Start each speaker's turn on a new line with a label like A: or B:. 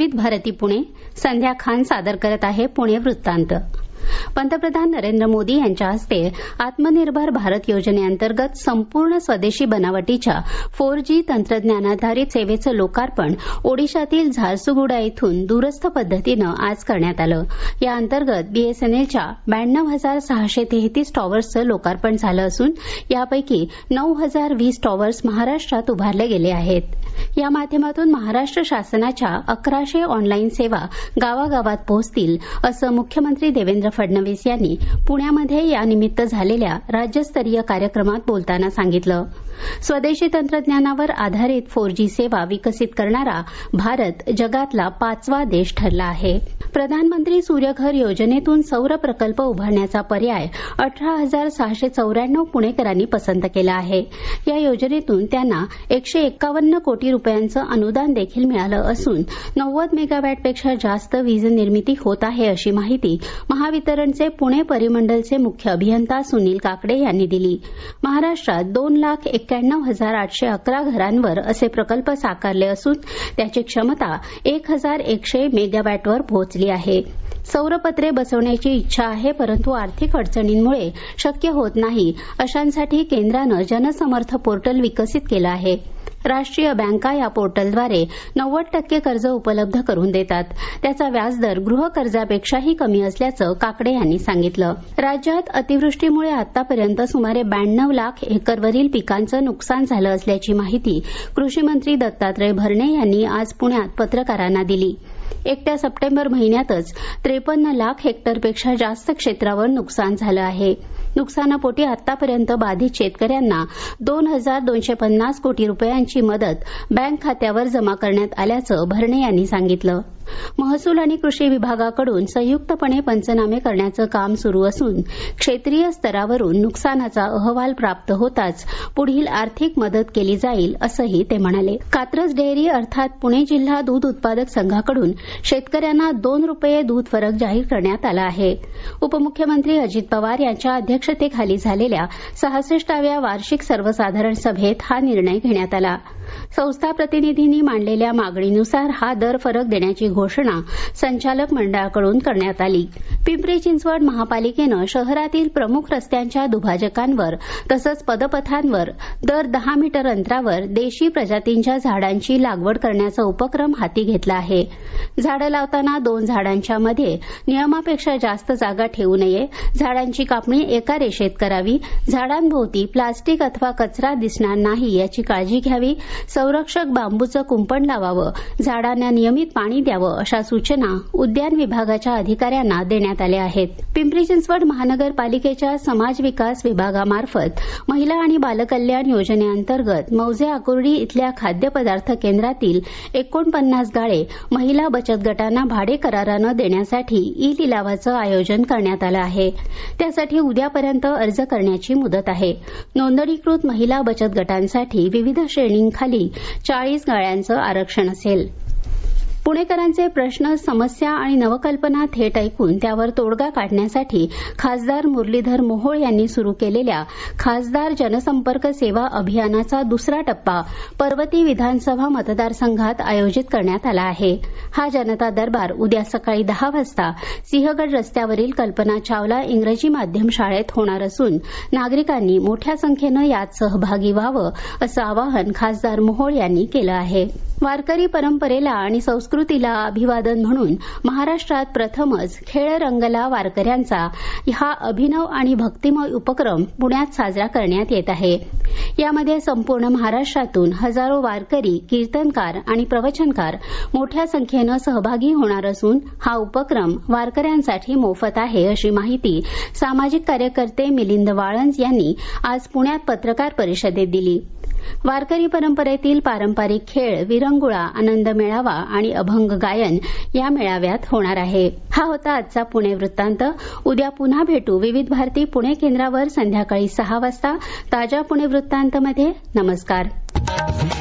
A: विविध भारती पुणे. संध्या खान सादर करत आहे पुणे वृत्तांत. पंतप्रधान नरेंद्र मोदी यांच्या हस्ते आत्मनिर्भर भारत योजनेअंतर्गत संपूर्ण स्वदेशी बनावटीच्या 4G तंत्रज्ञानाधारित सेवेचं लोकार्पण ओडिशातील झारसुगुडा इथून दूरस्थ पद्धतीनं आज करण्यात आलं. या अंतर्गत बीएसएनएलच्या 92,633 टॉवर्सचं लोकार्पण झालं असून यापैकी 9,020 टॉवर्स महाराष्ट्रात उभारले गेले आहेत. या माध्यमातून महाराष्ट्र शासनाच्या 1100 ऑनलाईन सेवा गावागावात पोहोचतील असं मुख्यमंत्री देवेंद्र फडणवीस यांनी पुण्यामध्ये यानिमित्त झालेल्या राज्यस्तरीय कार्यक्रमात बोलताना सांगितलं. स्वदेशी तंत्रज्ञानावर आधारित 4G सेवा विकसित करणारा भारत जगातला 5वा देश ठरला आहे. प्रधानमंत्री सूर्यघर योजनेतून सौर प्रकल्प उभारण्याचा पर्याय 18,694 पुणेकरांनी पसंत केला आहे. या योजनेतून त्यांना 151 कोटी रुपयांचं अनुदान देखील मिळालं असून 90 मेगावॅटपेक्षा जास्त वीज निर्मिती होत आहे अशी माहिती महावितरणचे पुणे परिमंडलचे मुख्य अभियंता सुनील काकडे यांनी दिली. महाराष्ट्रात 2,91,811 घरांवर असे प्रकल्प साकारले असून त्याची क्षमता 1,100 मेगावॅटवर पोहोचली आहे. सौरपत्रे बसवण्याची इच्छा आहे परंतु आर्थिक अडचणींमुळे शक्य होत नाही अशांसाठी केंद्रानं जनसमर्थ पोर्टल विकसित केलं आहे. राष्ट्रीय बँका या पोर्टलद्वारे 90% कर्ज उपलब्ध करून देतात. त्याचा व्याजदर गृहकर्जापेक्षाही कमी असल्याचं काकडे यांनी सांगितलं. राज्यात अतिवृष्टीमुळे आतापर्यंत सुमारे 92 लाख एकरवरील पिकांचं नुकसान झालं असल्याची माहिती कृषी मंत्री दत्तात्रय भरणे यांनी आज पुण्यात पत्रकारांना दिली. एकट्या सप्टेंबर महिन्यातच 53 लाख हेक्टरपेक्षा जास्त क्षेत्रावर नुकसान झालं आहे. नुकसानापोटी आतापर्यंत बाधित शेतकऱ्यांना 2,250 कोटी रुपयांची मदत बँक खात्यावर जमा करण्यात आल्याचं भरणे यांनी सांगितलं. महसूल आणि कृषी विभागाकडून संयुक्तपणे पंचनामे करण्याचं काम सुरू असून क्षेत्रीय स्तरावरून नुकसानाचा अहवाल प्राप्त होताच पुढील आर्थिक मदत केली जाईल असंही ते म्हणाले. कात्रज डेअरी अर्थात पुणे जिल्हा दूध उत्पादक संघाकडून शेतकऱ्यांना 2 रुपये दूध फरक जाहीर करण्यात आला आहे. उपमुख्यमंत्री अजित पवार यांच्या अध्यक्षतेखाली झालेल्या 66व्या वार्षिक सर्वसाधारण सभेत हा निर्णय घेण्यात आला. संस्था प्रतिनिधींनी मांडलेल्या मागणीनुसार हा दर फरक देण्याची घोषणा संचालक मंडळाकडून करण्यात आली. पिंपरी चिंचवड महापालिकेनं शहरातील प्रमुख रस्त्यांच्या दुभाजकांवर तसंच पदपथांवर दर 10 मीटर अंतरावर देशी प्रजातींच्या झाडांची लागवड करण्याचा उपक्रम हाती घेतला आहे. झाडं लावताना 2 झाडांच्या मध्ये नियमापेक्षा जास्त जागा ठेवू नये. झाडांची कापणी एका रेषेत करावी. झाडांभोवती प्लास्टिक अथवा कचरा दिसणार नाही याची काळजी घ्यावी. संरक्षक बांबूचं कुंपण लावावं. झाडांना नियमित पाणी द्यावं अशा सूचना उद्यान विभागाच्या अधिकाऱ्यांना देण्यात आल्या आहेत. पिंपरी चिंचवड महानगरपालिकेच्या समाज विकास विभागामार्फत महिला आणि बालकल्याण योजनेअंतर्गत मौजे आकुर्डी इथल्या खाद्यपदार्थ केंद्रातील 49 गाळे महिला बचत गटांना भाडे करारानं देण्यासाठी ई लिलावाचं आयोजन करण्यात आलं आहे. त्यासाठी उद्यापर्यंत अर्ज करण्याची मुदत आहे. नोंदणीकृत महिला बचत गटांसाठी विविध श्रेणींखाली 40 गाळ्यांचं आरक्षण असेल. पुणेकरांचे प्रश्न, समस्या आणि नवकल्पना थेट ऐकून त्यावर तोडगा काढण्यासाठी खासदार मुरलीधर मोहोळ यांनी सुरू केलेल्या खासदार जनसंपर्क सेवा अभियानाचा दुसरा टप्पा पर्वती विधानसभा मतदारसंघात आयोजित करण्यात आला आहे. हा जनता दरबार उद्या सकाळी 10 वाजता सिंहगड रस्त्यावरील कल्पना चावला इंग्रजी माध्यम शाळेत होणार असून नागरिकांनी मोठ्या संख्येनं यात सहभागी व्हावं असं आवाहन खासदार मोहोळ यांनी केलं आहे. वारकरी परंपरेला आणि संस्कृतीला अभिवादन म्हणून महाराष्ट्रात प्रथमच खेळ रंगला वारकऱ्यांचा हा अभिनव आणि भक्तिमय उपक्रम पुण्यात साजरा करण्यात येत आहे. यामध्ये संपूर्ण महाराष्ट्रातून हजारो वारकरी, कीर्तनकार आणि प्रवचनकार मोठ्या संख्येनं सहभागी होणार असून हा उपक्रम वारकऱ्यांसाठी मोफत आहे अशी माहिती सामाजिक कार्यकर्ते मिलिंद वाळंज यांनी आज पुण्यात पत्रकार परिषदेत दिली. वारकरी परंपरेतील पारंपरिक खेळ, विरंगुळा, आनंद मेळावा आणि अभंग गायन या मेळाव्यात होणार आहे. हा होता आजचा पुणे वृत्तांत. उद्या पुन्हा भेटू विविध भारती पुणे केंद्रावर संध्याकाळी 6 वाजता ताज्या पुणे वृत्तांतमध्ये. नमस्कार.